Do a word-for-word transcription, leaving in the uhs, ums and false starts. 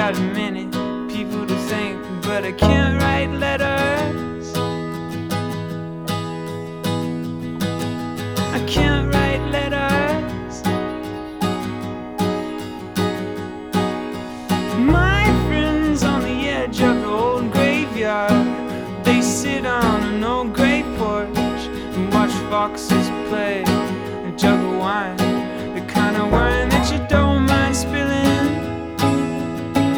got many people to thank, but I can't write letters. I can't write letters. My friends on the edge of the old graveyard, they sit on an old gray porch and watch foxes play.